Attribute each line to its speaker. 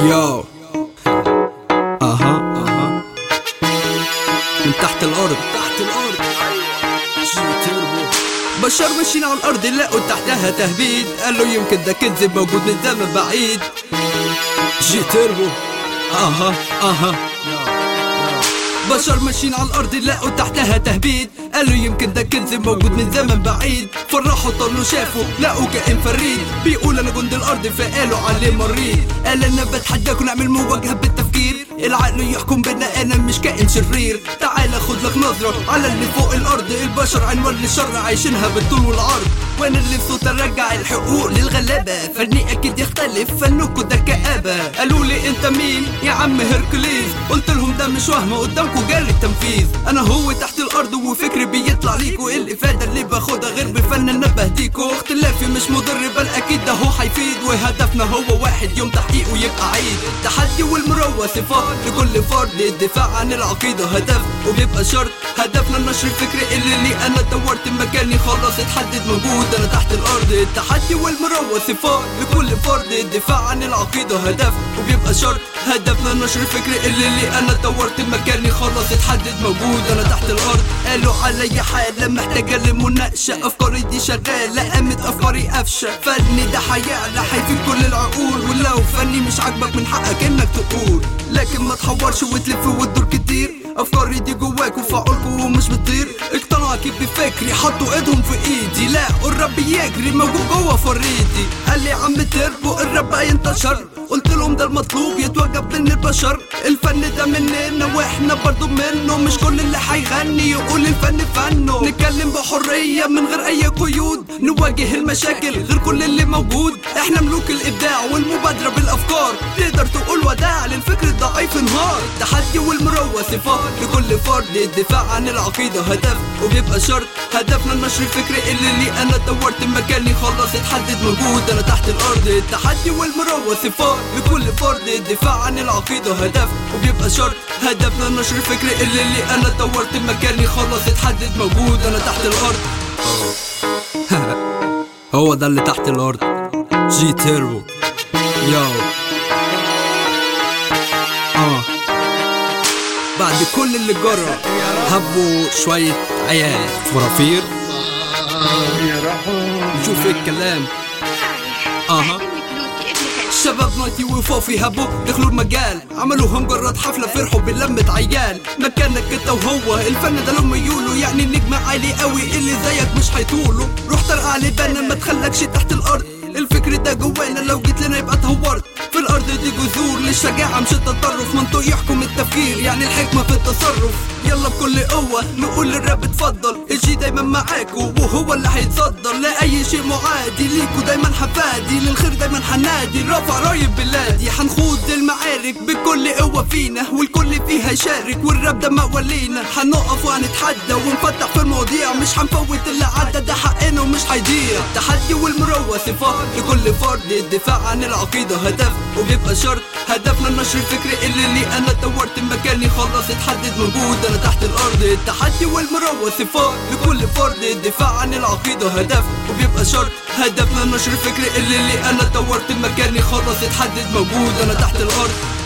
Speaker 1: يو اها من تحت الارض بشر ماشيين على الارض لقوا تحتها تهبيد، قالوا يمكن ده كنز موجود من زمن بعيد. جي تربو بشر ماشيين على الارض لقوا تحتها تهبيد، قالوا يمكن ده كنز موجود من زمن بعيد. فرحوا طلوا شافوا لقوا كائن فريد، بيقول انا جند الارض فقالوا عليه مريض. قال انا بتحداكوا نعمل مواجهه بالتفكير، العقل يحكم بنا انا مش كائن شرير. تعال خد لك نظره على اللي فوق الارض، البشر عنوان للشر عايشينها بالطول والعرض. وانا اللي بصوت ارجع الحقوق للغلابه، فني اكيد يختلف فنكوا ده كآبه. قالوا لي انت مين يا عم هيركليز، قلت لهم ده مش وهم قدامكوا جاري التنفيذ. انا هو تحت الارض وفكري بيطلع ليكوا، الافاده اللي باخدها غير بفن انا بهديكوا. اختلافي مش مضر بل اكيد ده هو هيفيد، وهدفنا هو واحد يوم تحقيقه يبقى عيد. التحدي والمروه صفات لكل فرد، الدفاع عن العقيده هدف وبيبقى شرط. هدفنا نشر الفكر اللي انا دورت مكاني خلاص اتحدد موجود انا تحت الارض. التحدي والمروه صفات لكل فرد، الدفاع عن العقيده هدف وبيبقى شرط. هدفنا نشر الفكر اللي انا دورت مكاني خلاص اتحدد موجود انا تحت الارض. قالوا عليا حاله محتاجه لمناقشه، افكاري دي شغاله قامت افكاري قفشه. فني ده هيعلى هيفيد كل العقول، ولو فني مش عاجبك من حقك انك تقول، لكن ما تحورش وتلف وتدور كتير. افكاري دي جواك وفعولكوا ومش بتطير. اقتنعوا اكيد بفكري حطوا ايدهم في ايدي، لا الرب يجري موجود جوا فريدي. قال لي عم تربو الرب هينتشر، قلت لهم ده المطلوب يتوجب من البشر. الفن ده مننا واحنا برضو منه، مش كل اللي هيغني يقول الفن فنه. نتكلم بحرية من غير اي قيود، نواجه المشاكل غير كل اللي موجود. احنا ملوك الابداع والمبادرة بالافكار، تقدر تقول وداع للفكر الضعيف انهار. التحدي والمروة صفات لكل فرد، الدفاع عن العقيدة هدف وبيبقى شرط. هدفنا نشر الفكر اللي انا دورت مكاني خلاص اتحدد موجود انا تحت الارض. التحدي والمروة صفات لكل فرد، الدفاع عن العقيدة هدف وبيبقى شرط. هدفنا نشر الفكر اللي انا دورت مكاني خلاص اتحدد موجود انا تحت الارض. هو ده اللي تحت الارض. جي تيربو يو بعد كل اللي جرى هبوا شوية عيال فرافير. نشوف ايه الكلام. شباب نايتي وفوفي هبوا دخلوا المجال، عملوها مجرد حفلة فرحوا بلمة عيال. مكانك انت وهو الفن ده لهم يقولوا، يعني النجم عالي قوي اللي زيك مش هيطولوا. روح ترقع لبانا ما تخلكش تحت الارض، الفكر ده جوانا لو جيت لنا يبقى اتهورت. في الارض دي جذور للشجاعة مش التطرف، منطق يحكم التفكير يعني الحكمة في التصرف. يلا بكل قوة نقول للراب اتفضل، الجي دايما معاكو وهو اللي هيتصدر لأي شيء معادي ليكو. دايما حفادي للخير دايما حنادي، رافع رايب بلادي. هنخوض المعارك بكل قوة فينا والكل فيها يشارك، والراب ده مقولينا. هنقف وهنتحدى ونفتح في المواضيع، مش هنفوت اللي عدى ده حقنا ومش هيضيع. التحدي والمروة صفات لكل فرد، الدفاع عن العقيدة هدف وبيبقى شرط. هدفنا نشر الفكر اللي انا دورت مكاني خلاص اتحدد موجود انا تحت الارض. التحدي والمروة صفات لكل فرد، الدفاع عن العقيدة هدف وبيبقى شرط. هدفنا نشر الفكر اللي انا دورت مكاني خلاص اتحدد موجود انا تحت الارض.